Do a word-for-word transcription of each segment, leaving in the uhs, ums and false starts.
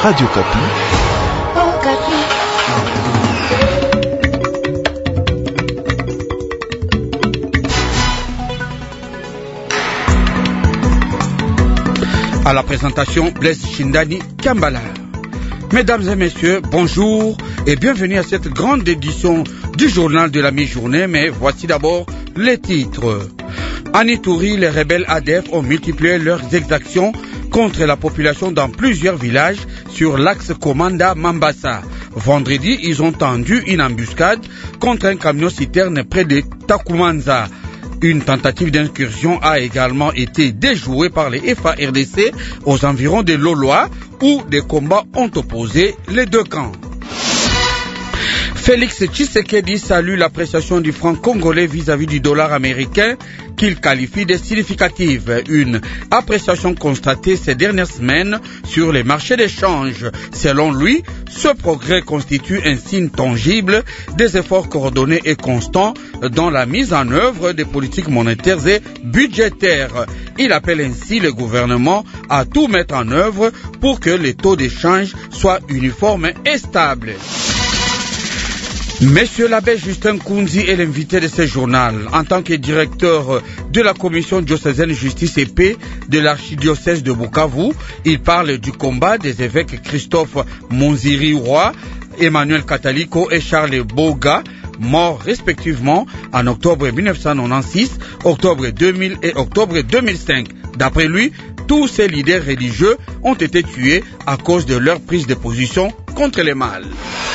Radio Kapi. Oh, Kapi. À la présentation, Blaise Chindani Kambala. Mesdames et messieurs, bonjour et bienvenue à cette grande édition du journal de la mi-journée, mais voici d'abord les titres. En Ituri, les rebelles A D F ont multiplié leurs exactions contre la population dans plusieurs villages sur l'axe Komanda-Mambasa. Vendredi, ils ont tendu une embuscade contre un camion-citerne près de Takumanza. Une tentative d'incursion a également été déjouée par les F A R D C aux environs de Loloa, où des combats ont opposé les deux camps. Félix Tshisekedi salue l'appréciation du franc congolais vis-à-vis du dollar américain qu'il qualifie de significative. Une appréciation constatée ces dernières semaines sur les marchés d'échange. Selon lui, ce progrès constitue un signe tangible des efforts coordonnés et constants dans la mise en œuvre des politiques monétaires et budgétaires. Il appelle ainsi le gouvernement à tout mettre en œuvre pour que les taux d'échange soient uniformes et stables. Monsieur l'abbé Justin Kounzi est l'invité de ce journal. En tant que directeur de la commission diocésaine justice et paix de l'archidiocèse de Bukavu, il parle du combat des évêques Christophe Monziri-Roy, Emmanuel Kataliko et Charles Boga, morts respectivement en octobre mille neuf cent quatre-vingt-seize, octobre deux mille et octobre deux mille cinq. D'après lui, tous ces leaders religieux ont été tués à cause de leur prise de position contre le mal.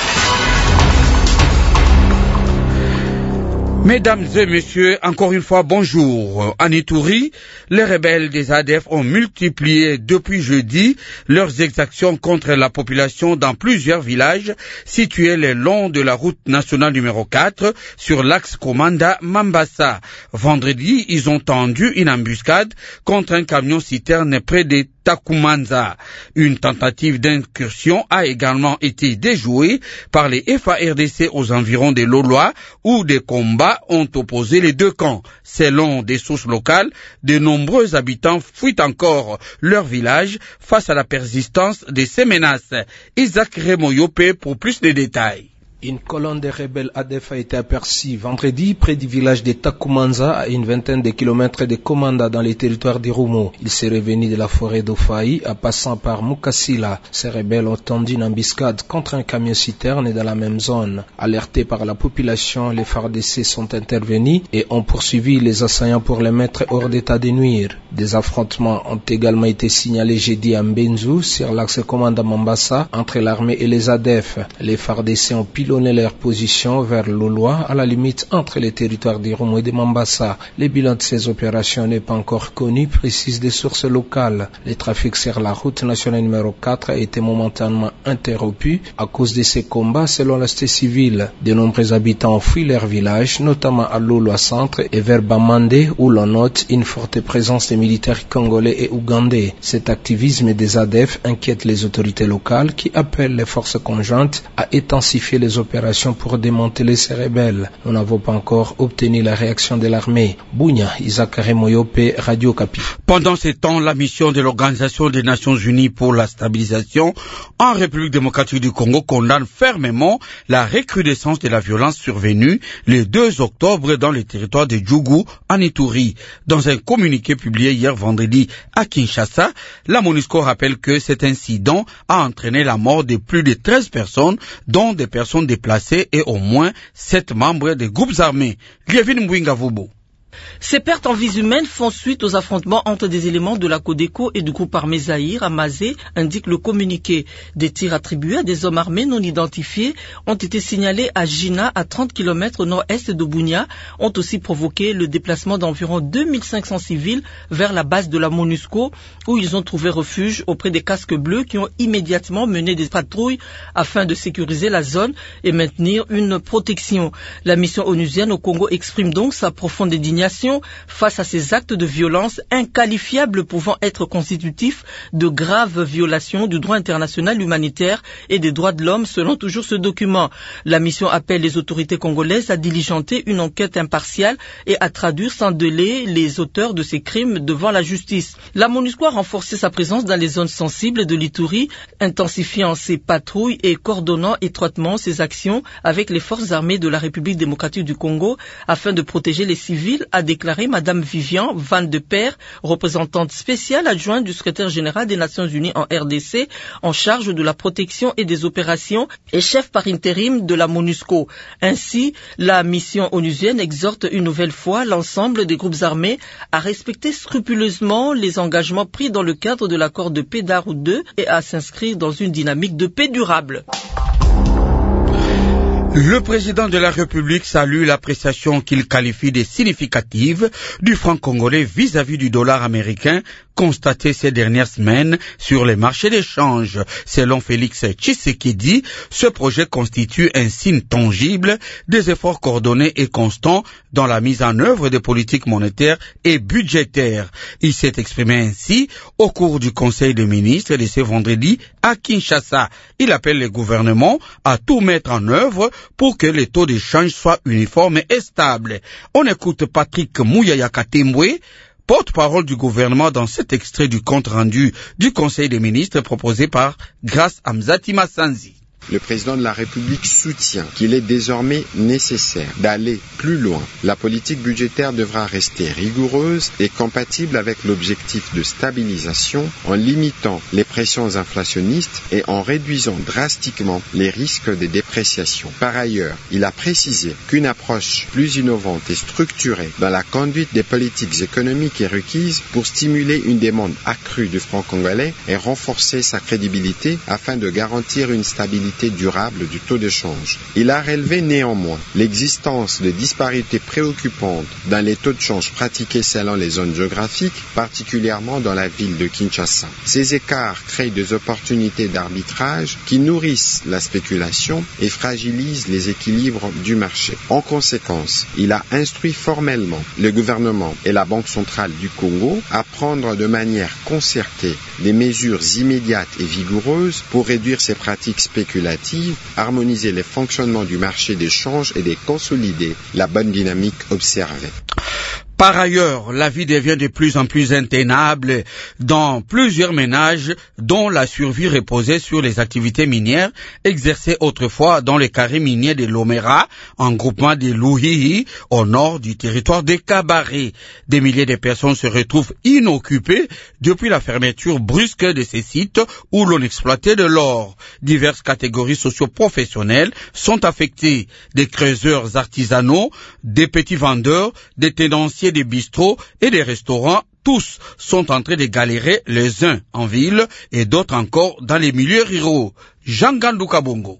Mesdames et messieurs, encore une fois, bonjour. En Ituri, les rebelles des A D F ont multiplié depuis jeudi leurs exactions contre la population dans plusieurs villages situés le long de la route nationale numéro quatre sur l'axe Komanda-Mambasa. Vendredi, ils ont tendu une embuscade contre un camion-citerne près des Takumanza. Une tentative d'incursion a également été déjouée par les F A R D C aux environs de Loloa, où des combats ont opposé les deux camps. Selon des sources locales, de nombreux habitants fuient encore leur village face à la persistance de ces menaces. Isaac Remoyope pour plus de détails. Une colonne de rebelles A D F a été aperçue vendredi près du village de Takumanza, à une vingtaine de kilomètres de Komanda dans les territoires d'Irumu. Ils seraient venus de la forêt d'Ofaï en passant par Mukasila. Ces rebelles ont tendu une embuscade contre un camion-citerne dans la même zone. Alertés par la population, les F A R D C sont intervenus et ont poursuivi les assaillants pour les mettre hors d'état de nuire. Des affrontements ont également été signalés jeudi à Mbenzu, sur l'axe Komanda-Mambasa, entre l'armée et les A D F. Les F A R D C ont pilonné leur position vers Loloa, à la limite entre les territoires d'Irumu et de Mambasa. Le bilan de ces opérations n'est pas encore connu, précisent des sources locales. Le trafic sur la route nationale numéro quatre a été momentanément interrompu à cause de ces combats, selon la société civile. De nombreux habitants ont fui leur village, notamment à Loloa centre et vers Bamande, où l'on note une forte présence des militaires congolais et ougandais. Cet activisme des A D F inquiète les autorités locales qui appellent les forces conjointes à intensifier les opérations pour démanteler ces rebelles. Nous n'avons pas encore obtenu la réaction de l'armée. Bounia, Isaac Remoyope, Radio Kapi. Pendant ce temps, la mission de l'Organisation des Nations Unies pour la stabilisation en République démocratique du Congo condamne fermement la recrudescence de la violence survenue le deux octobre dans le territoire de Djougou, en Ituri. Dans un communiqué publié hier vendredi à Kinshasa, la MONUSCO rappelle que cet incident a entraîné la mort de plus de treize personnes, dont des personnes déplacés et au moins sept membres des groupes armés. Lievin Mbouingavubo. Ces pertes en vies humaines font suite aux affrontements entre des éléments de la Codeco et du groupe armé Zaïre à Mazé, indique le communiqué. Des tirs attribués à des hommes armés non identifiés ont été signalés à Jina, à trente kilomètres au nord-est de Bounia, ont aussi provoqué le déplacement d'environ deux mille cinq cents civils vers la base de la MONUSCO, où ils ont trouvé refuge auprès des casques bleus qui ont immédiatement mené des patrouilles afin de sécuriser la zone et maintenir une protection. La mission onusienne au Congo exprime donc sa profonde indignation population face à ces actes de violence inqualifiables pouvant être constitutifs de graves violations du droit international humanitaire et des droits de l'homme selon toujours ce document. La mission appelle les autorités congolaises à diligenter une enquête impartiale et à traduire sans délai les auteurs de ces crimes devant la justice. La MONUSCO a renforcé sa présence dans les zones sensibles de l'Ituri, intensifiant ses patrouilles et coordonnant étroitement ses actions avec les forces armées de la République démocratique du Congo afin de protéger les civils, a déclaré Madame Vivian Van de Per, représentante spéciale adjointe du secrétaire général des Nations Unies en R D C, en charge de la protection et des opérations et chef par intérim de la MONUSCO. Ainsi, la mission onusienne exhorte une nouvelle fois l'ensemble des groupes armés à respecter scrupuleusement les engagements pris dans le cadre de l'accord de paix d'Arusha deux et à s'inscrire dans une dynamique de paix durable. Le président de la République salue l'appréciation qu'il qualifie de significative du franc congolais vis-à-vis du dollar américain constaté ces dernières semaines sur les marchés d'échange. Selon Félix Tshisekedi, ce projet constitue un signe tangible des efforts coordonnés et constants dans la mise en œuvre des politiques monétaires et budgétaires. Il s'est exprimé ainsi au cours du Conseil des ministres de ce vendredi à Kinshasa. Il appelle le gouvernement à tout mettre en œuvre pour que les taux d'échange soient uniformes et stables. On écoute Patrick Mouyaya Katembwe, porte-parole du gouvernement, dans cet extrait du compte rendu du Conseil des ministres proposé par Grace Amzati Massanzi. Le président de la République soutient qu'il est désormais nécessaire d'aller plus loin. La politique budgétaire devra rester rigoureuse et compatible avec l'objectif de stabilisation en limitant les pressions inflationnistes et en réduisant drastiquement les risques de dépréciation. Par ailleurs, il a précisé qu'une approche plus innovante et structurée dans la conduite des politiques économiques est requise pour stimuler une demande accrue du franc congolais et renforcer sa crédibilité afin de garantir une stabilité durable du taux de change. Il a relevé néanmoins l'existence de disparités préoccupantes dans les taux de change pratiqués selon les zones géographiques, particulièrement dans la ville de Kinshasa. Ces écarts créent des opportunités d'arbitrage qui nourrissent la spéculation et fragilisent les équilibres du marché. En conséquence, il a instruit formellement le gouvernement et la Banque centrale du Congo à prendre de manière concertée des mesures immédiates et vigoureuses pour réduire ces pratiques spéculatives, harmoniser les fonctionnements du marché d'échange et de consolider la bonne dynamique observée. Par ailleurs, la vie devient de plus en plus intenable dans plusieurs ménages dont la survie reposait sur les activités minières exercées autrefois dans les carrés miniers de Lomera, en groupement de Luhihi, au nord du territoire de Kabaré. Des milliers de personnes se retrouvent inoccupées depuis la fermeture brusque de ces sites où l'on exploitait de l'or. Diverses catégories socio-professionnelles sont affectées, des creuseurs artisanaux, des petits vendeurs, des tenanciers des bistrots et des restaurants. Tous sont en train de galérer, les uns en ville et d'autres encore dans les milieux ruraux. Jean Gandouka Bongo.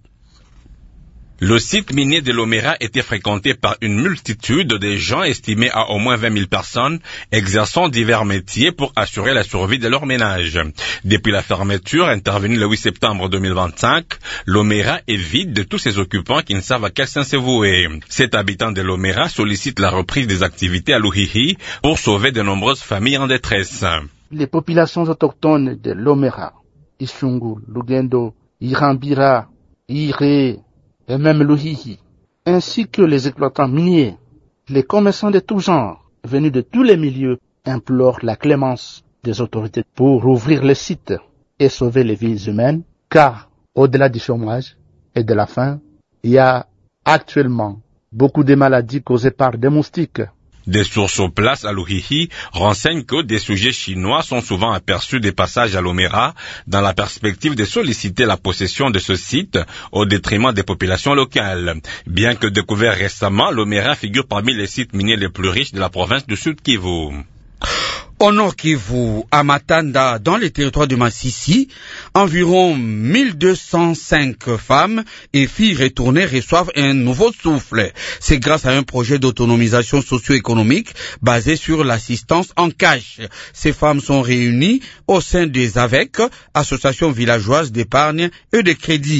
Le site minier de Lomera était fréquenté par une multitude de gens estimés à au moins vingt mille personnes exerçant divers métiers pour assurer la survie de leur ménage. Depuis la fermeture intervenue le huit septembre deux mille vingt-cinq, Lomera est vide de tous ses occupants qui ne savent à quel sens se vouer. Cet habitant de Lomera sollicite la reprise des activités à Luhihi pour sauver de nombreuses familles en détresse. Les populations autochtones de Lomera, Isungu, Lugendo, Irambira, Ire, et même Luhihi, ainsi que les exploitants miniers, les commerçants de tout genre, venus de tous les milieux, implorent la clémence des autorités pour ouvrir le site et sauver les vies humaines, car au-delà du chômage et de la faim, il y a actuellement beaucoup de maladies causées par des moustiques. Des sources sur place à Luhihi renseignent que des sujets chinois sont souvent aperçus des passages à Lomera dans la perspective de solliciter la possession de ce site au détriment des populations locales. Bien que découvert récemment, Lomera figure parmi les sites miniers les plus riches de la province du Sud Kivu. Au Nord Kivu, à Matanda, dans les territoires de Massissi, environ mille deux cent cinq femmes et filles retournées reçoivent un nouveau souffle. C'est grâce à un projet d'autonomisation socio-économique basé sur l'assistance en cash. Ces femmes sont réunies au sein des A V E C, Association villageoise d'épargne et de crédit.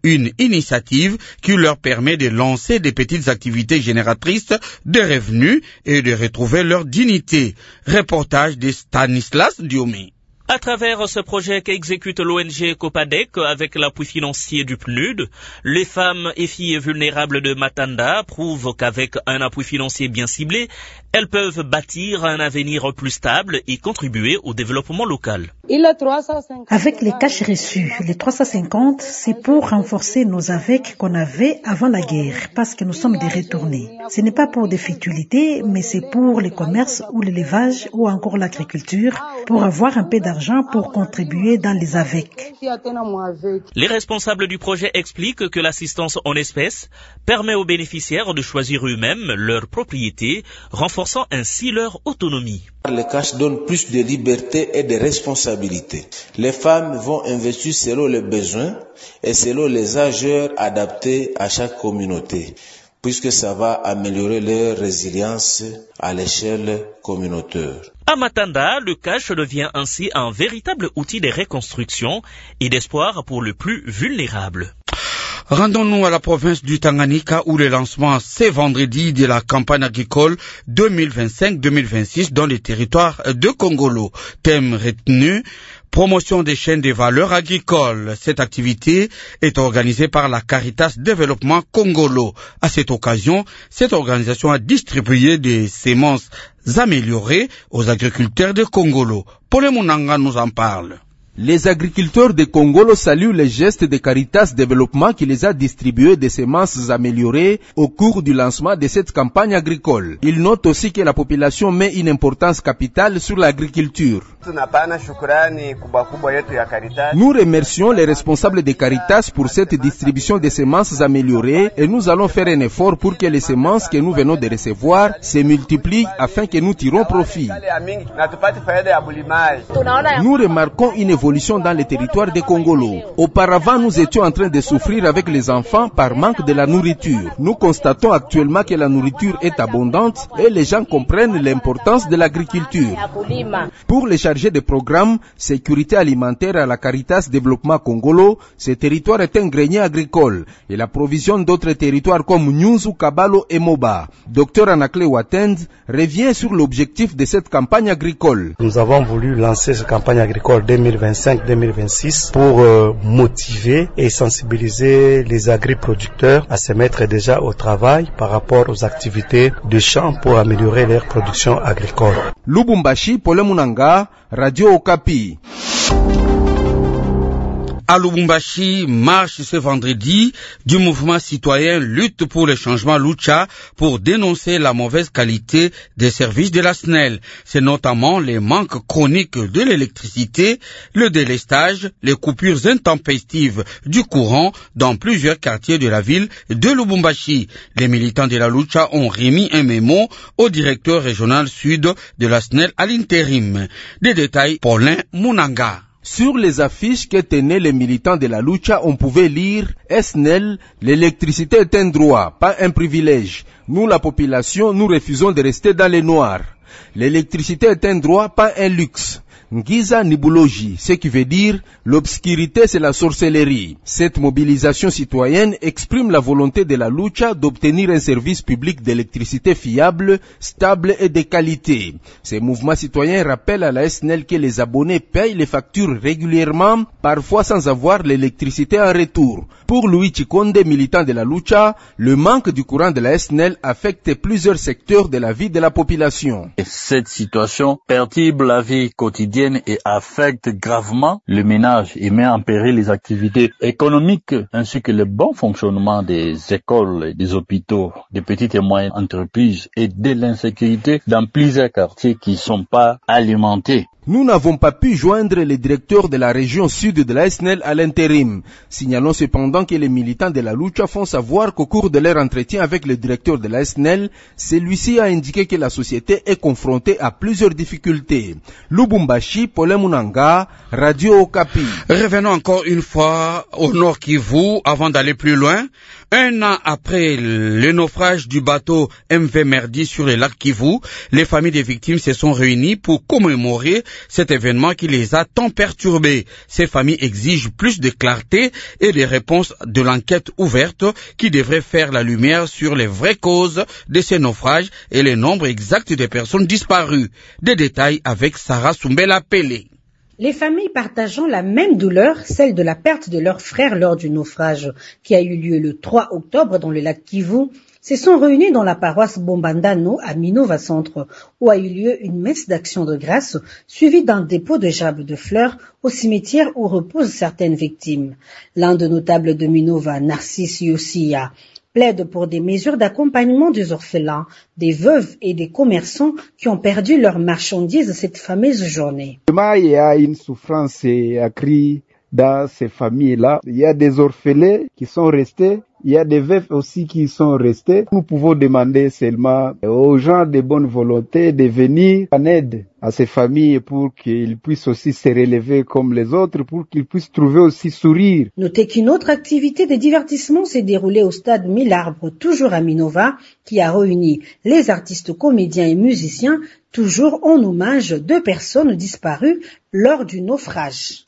Une initiative qui leur permet de lancer des petites activités génératrices de revenus et de retrouver leur dignité. Reportage de Stanislas Diomi. À travers ce projet qu'exécute l'O N G Copadec avec l'appui financier du P N U D, les femmes et filles vulnérables de Matanda prouvent qu'avec un appui financier bien ciblé, elles peuvent bâtir un avenir plus stable et contribuer au développement local. Avec les cash reçus, les trois cent cinquante, c'est pour renforcer nos A V E C qu'on avait avant la guerre, parce que nous sommes des retournés. Ce n'est pas pour des futilités, mais c'est pour les commerces ou l'élevage ou encore l'agriculture, pour avoir un peu d'argent pour contribuer dans les A V E C. Les responsables du projet expliquent que l'assistance en espèces permet aux bénéficiaires de choisir eux-mêmes leur propriété, renforçant ainsi leur autonomie. Le cash donne plus de liberté et de responsabilité. Les femmes vont investir selon les besoins et selon les âges adaptés à chaque communauté, puisque ça va améliorer leur résilience à l'échelle communautaire. À Matanda, le cash devient ainsi un véritable outil de reconstruction et d'espoir pour les plus vulnérables. Rendons-nous à la province du Tanganyika où le lancement ce vendredi de la campagne agricole deux mille vingt-cinq deux mille vingt-six dans les territoires de Congolo. Thème retenu, promotion des chaînes de valeur agricoles. Cette activité est organisée par la Caritas Développement Congolo. À cette occasion, cette organisation a distribué des semences améliorées aux agriculteurs de Congolo. Paul Munanga nous en parle. Les agriculteurs de Congolo saluent les gestes de Caritas Développement qui les a distribués des semences améliorées au cours du lancement de cette campagne agricole. Ils notent aussi que la population met une importance capitale sur l'agriculture. Nous remercions les responsables de Caritas pour cette distribution de semences améliorées et nous allons faire un effort pour que les semences que nous venons de recevoir se multiplient afin que nous tirons profit. Nous remarquons une évolution dans les territoires de Congolo. Auparavant, nous étions en train de souffrir avec les enfants par manque de la nourriture. Nous constatons actuellement que la nourriture est abondante et les gens comprennent l'importance de l'agriculture. Pour les chargés de programme sécurité alimentaire à la Caritas Développement Congolo, ce territoire est un grenier agricole et la provision d'autres territoires comme Nyunzu, Kabalo et Moba. Docteur Anakle Watend revient sur l'objectif de cette campagne agricole. Nous avons voulu lancer cette campagne agricole deux mille vingt-cinq deux mille vingt-six pour euh, motiver et sensibiliser les agriculteurs à se mettre déjà au travail par rapport aux activités de champ pour améliorer leur production agricole. Lubumbashi, Paul Munanga, Radio Okapi. À Lubumbashi, marche ce vendredi du mouvement citoyen Lutte pour le changement Lucha pour dénoncer la mauvaise qualité des services de la S N E L. C'est notamment les manques chroniques de l'électricité, le délestage, les coupures intempestives du courant dans plusieurs quartiers de la ville de Lubumbashi. Les militants de la Lucha ont remis un mémo au directeur régional sud de la S N E L à l'intérim. Des détails, Paulin Munanga. Sur les affiches que tenaient les militants de la Lucha, on pouvait lire « S N E L, l'électricité est un droit, pas un privilège. Nous, la population, nous refusons de rester dans les noirs. L'électricité est un droit, pas un luxe. » Ngiza Nibuloji, ce qui veut dire l'obscurité c'est la sorcellerie. Cette mobilisation citoyenne exprime la volonté de la Lucha d'obtenir un service public d'électricité fiable, stable et de qualité. Ces mouvements citoyens rappellent à la S N E L que les abonnés payent les factures régulièrement, parfois sans avoir l'électricité en retour. Pour Louis Chikonde, militant de la Lucha, le manque du courant de la S N E L affecte plusieurs secteurs de la vie de la population. Cette situation perturbe la vie quotidienne et affecte gravement le ménage et met en péril les activités économiques ainsi que le bon fonctionnement des écoles, des hôpitaux, des petites et moyennes entreprises et de l'insécurité dans plusieurs quartiers qui ne sont pas alimentés. Nous n'avons pas pu joindre le directeur de la région sud de la S N E L à l'intérim. Signalons cependant que les militants de la Lucha font savoir qu'au cours de leur entretien avec le directeur de la S N E L, celui-ci a indiqué que la société est confrontée à plusieurs difficultés. Lubumbashi, Paul Munanga, Radio Okapi. Revenons encore une fois au Nord Kivu avant d'aller plus loin. Un an après le naufrage du bateau M V Merdi sur le lac Kivu, les familles des victimes se sont réunies pour commémorer cet événement qui les a tant perturbés. Ces familles exigent plus de clarté et des réponses de l'enquête ouverte qui devrait faire la lumière sur les vraies causes de ces naufrages et le nombre exact des personnes disparues. Des détails avec Sarah Soumbela Pelé. Les familles partageant la même douleur, celle de la perte de leur frère lors du naufrage qui a eu lieu le trois octobre dans le lac Kivu, se sont réunies dans la paroisse Bombandano à Minova Centre, où a eu lieu une messe d'action de grâce suivie d'un dépôt de gerbes de fleurs au cimetière où reposent certaines victimes. L'un des notables de Minova, Narcisse Yossiya, plaide pour des mesures d'accompagnement des orphelins, des veuves et des commerçants qui ont perdu leurs marchandises cette fameuse journée. Il y a une souffrance accrue dans ces familles-là. Il y a des orphelins qui sont restés, il y a des veuves aussi qui sont restés. Nous pouvons demander seulement aux gens de bonne volonté de venir en aide à ces familles pour qu'ils puissent aussi se relever comme les autres, pour qu'ils puissent trouver aussi sourire. Notez qu'une autre activité de divertissement s'est déroulée au stade Mille Arbres, toujours à Minova, qui a réuni les artistes, comédiens et musiciens, toujours en hommage de deux personnes disparues lors du naufrage.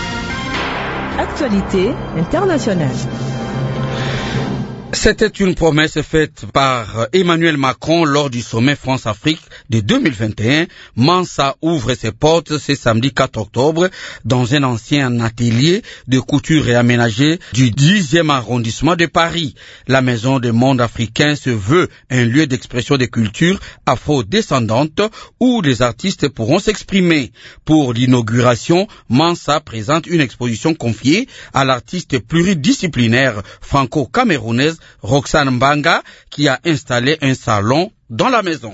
Actualité internationale. C'était une promesse faite par Emmanuel Macron lors du sommet France-Afrique de deux mille vingt et un. Mansa ouvre ses portes ce samedi quatre octobre dans un ancien atelier de couture réaménagé du dixième arrondissement de Paris. La Maison du Monde africain se veut un lieu d'expression des cultures afro-descendantes où les artistes pourront s'exprimer. Pour l'inauguration, Mansa présente une exposition confiée à l'artiste pluridisciplinaire franco-camerounaise Roxane Mbanga, qui a installé un salon dans la maison.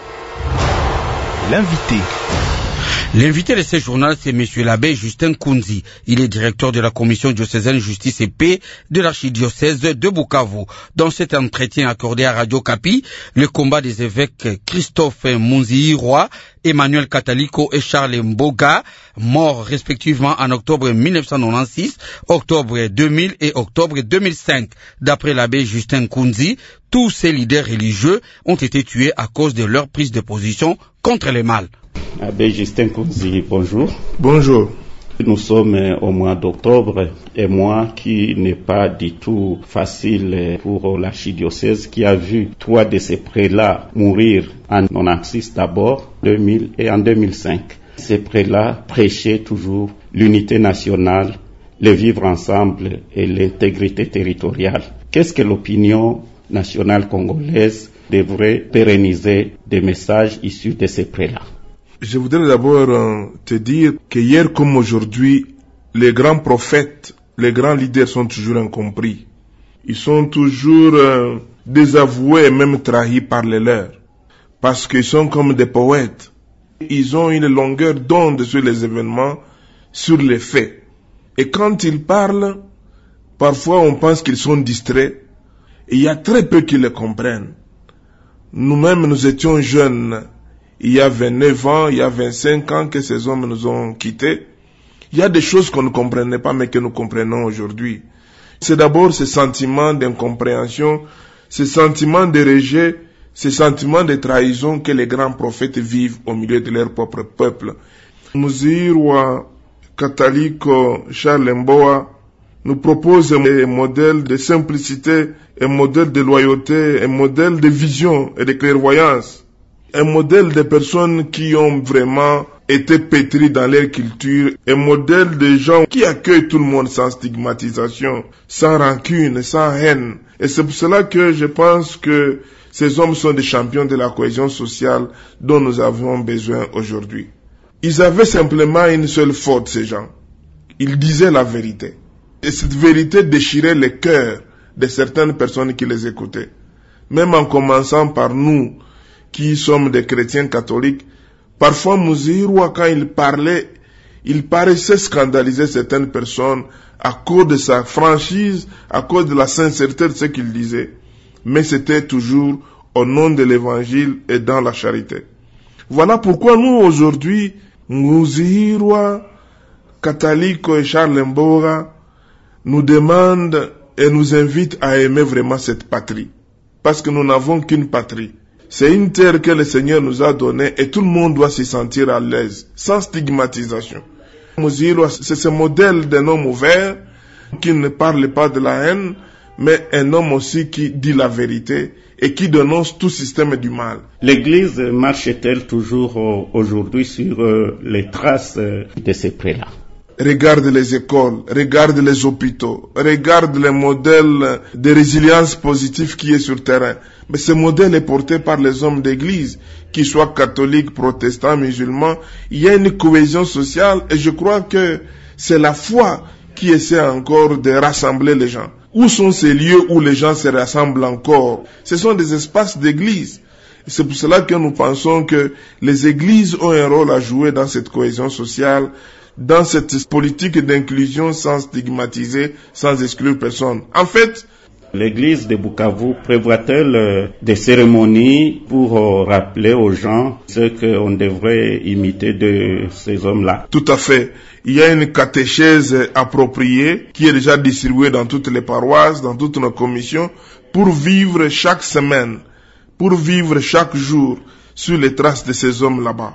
L'invité. L'invité de ce journal, c'est Monsieur l'abbé Justin Kounzi. Il est directeur de la commission diocésaine justice et paix de l'archidiocèse de Bukavu. Dans cet entretien accordé à Radio Kapi, le combat des évêques Christophe Munziirwa, Emmanuel Kataliko et Charles Mboga, morts respectivement en octobre mille neuf cent quatre-vingt-seize, octobre deux mille et octobre deux mille cinq. D'après l'abbé Justin Kounzi, tous ces leaders religieux ont été tués à cause de leur prise de position contre le mal. Abbé Justin Kounzi, bonjour. Bonjour. Nous sommes au mois d'octobre, un mois qui n'est pas du tout facile pour l'archidiocèse qui a vu trois de ces prélats mourir en quatre-vingt-seize d'abord, deux mille et en deux mille cinq. Ces prélats prêchaient toujours l'unité nationale, le vivre ensemble et l'intégrité territoriale. Qu'est-ce que l'opinion nationale congolaise devrait pérenniser des messages issus de ces prélats? Je voudrais d'abord euh, te dire que hier comme aujourd'hui, les grands prophètes, les grands leaders sont toujours incompris. Ils sont toujours euh, désavoués et même trahis par les leurs. Parce qu'ils sont comme des poètes. Ils ont une longueur d'onde sur les événements, sur les faits. Et quand ils parlent, parfois on pense qu'ils sont distraits. Et il y a très peu qui les comprennent. Nous-mêmes, nous étions jeunes. Il y a vingt-neuf ans, il y a vingt-cinq ans que ces hommes nous ont quittés. Il y a des choses qu'on ne comprenait pas, mais que nous comprenons aujourd'hui. C'est d'abord ce sentiment d'incompréhension, ce sentiment de rejet, ce sentiment de trahison que les grands prophètes vivent au milieu de leur propre peuple. Munziirwa Kataliko Charles Mboa nous propose un modèle de simplicité, un modèle de loyauté, un modèle de vision et de clairvoyance. Un modèle de personnes qui ont vraiment été pétries dans leur culture, un modèle de gens qui accueillent tout le monde sans stigmatisation, sans rancune, sans haine. Et c'est pour cela que je pense que ces hommes sont des champions de la cohésion sociale dont nous avons besoin aujourd'hui. Ils avaient simplement une seule faute, ces gens. Ils disaient la vérité. Et cette vérité déchirait les cœurs de certaines personnes qui les écoutaient. Même en commençant par nous, qui sommes des chrétiens catholiques, parfois Munziirwa, quand il parlait, il paraissait scandaliser certaines personnes à cause de sa franchise, à cause de la sincérité de ce qu'il disait. Mais c'était toujours au nom de l'évangile et dans la charité. Voilà pourquoi nous aujourd'hui, Munziirwa, Kataliko et Charles Mboga nous demandent et nous invite à aimer vraiment cette patrie. Parce que nous n'avons qu'une patrie. C'est une terre que le Seigneur nous a donnée et tout le monde doit s'y sentir à l'aise, sans stigmatisation. Muziro, c'est ce modèle d'un homme ouvert, qui ne parle pas de la haine, mais un homme aussi qui dit la vérité et qui dénonce tout système du mal. L'Église marche-t-elle toujours aujourd'hui sur les traces de ces prélats? Regarde les écoles, regarde les hôpitaux, regarde le modèle de résilience positive qui est sur le terrain. Mais ce modèle est porté par les hommes d'église, qu'ils soient catholiques, protestants, musulmans. Il y a une cohésion sociale et je crois que c'est la foi qui essaie encore de rassembler les gens. Où sont ces lieux où les gens se rassemblent encore? Ce sont des espaces d'église. C'est pour cela que nous pensons que les églises ont un rôle à jouer dans cette cohésion sociale, dans cette politique d'inclusion sans stigmatiser, sans exclure personne. En fait, l'église de Bukavu prévoit-elle des cérémonies pour rappeler aux gens ce qu'on devrait imiter de ces hommes-là? Tout à fait. Il y a une catéchèse appropriée qui est déjà distribuée dans toutes les paroisses, dans toutes nos commissions, pour vivre chaque semaine, pour vivre chaque jour sur les traces de ces hommes là-bas.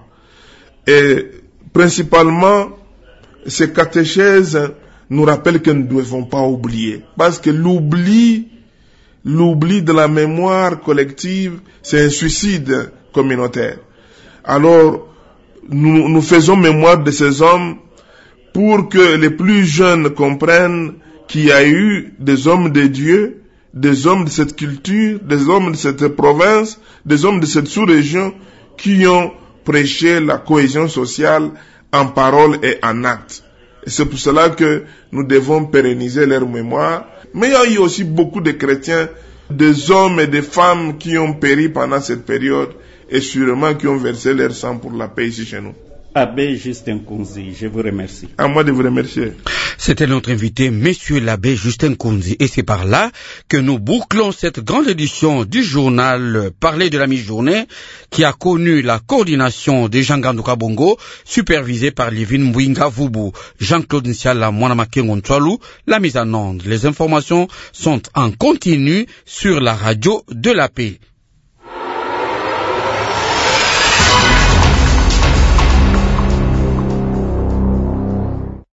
Et principalement, ces catéchèses nous rappellent que nous ne devons pas oublier. Parce que l'oubli, l'oubli de la mémoire collective, c'est un suicide communautaire. Alors, nous, nous faisons mémoire de ces hommes pour que les plus jeunes comprennent qu'il y a eu des hommes de Dieu, des hommes de cette culture, des hommes de cette province, des hommes de cette sous-région qui ont prêché la cohésion sociale en parole et en acte. Et c'est pour cela que nous devons pérenniser leur mémoire. Mais il y a eu aussi beaucoup de chrétiens, des hommes et des femmes qui ont péri pendant cette période et sûrement qui ont versé leur sang pour la paix ici chez nous. Abbé Justin Kounzi, je vous remercie. À moi de vous remercier. C'était notre invité, Monsieur l'abbé Justin Kounzi. Et c'est par là que nous bouclons cette grande édition du journal Parler de la mi-journée, qui a connu la coordination de Jean Ganduka Bongo, supervisé par Livin Mbouinga Vubu, Jean-Claude Nsiala, Mwanamakengo Ntwalu. La mise en onde. Les informations sont en continu sur la radio de la paix.